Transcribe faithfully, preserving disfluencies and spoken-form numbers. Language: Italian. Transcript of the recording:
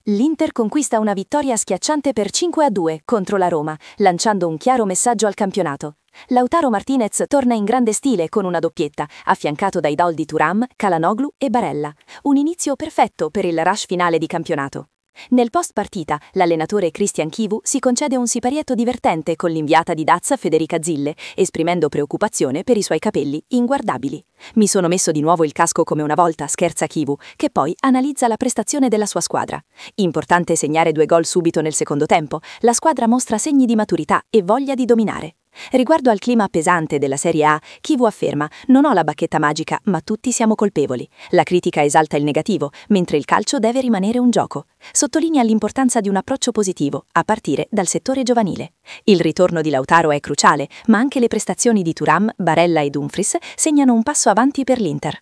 L'Inter conquista una vittoria schiacciante per cinque a due contro la Roma, lanciando un chiaro messaggio al campionato. Lautaro Martinez torna in grande stile con una doppietta, affiancato dai gol di Thuram, Calhanoglu e Barella. Un inizio perfetto per il rush finale di campionato. Nel post partita, l'allenatore Christian Chivu si concede un siparietto divertente con l'inviata di Daz Federica Zille, esprimendo preoccupazione per i suoi capelli inguardabili. Mi sono messo di nuovo il casco come una volta, scherza Chivu, che poi analizza la prestazione della sua squadra. Importante segnare due gol subito nel secondo tempo, la squadra mostra segni di maturità e voglia di dominare. Riguardo al clima pesante della Serie A, Chivu afferma: non ho la bacchetta magica, ma tutti siamo colpevoli. La critica esalta il negativo, mentre il calcio deve rimanere un gioco. Sottolinea l'importanza di un approccio positivo, a partire dal settore giovanile. Il ritorno di Lautaro è cruciale, ma anche le prestazioni di Thuram, Barella e Dumfries segnano un passo avanti per l'Inter.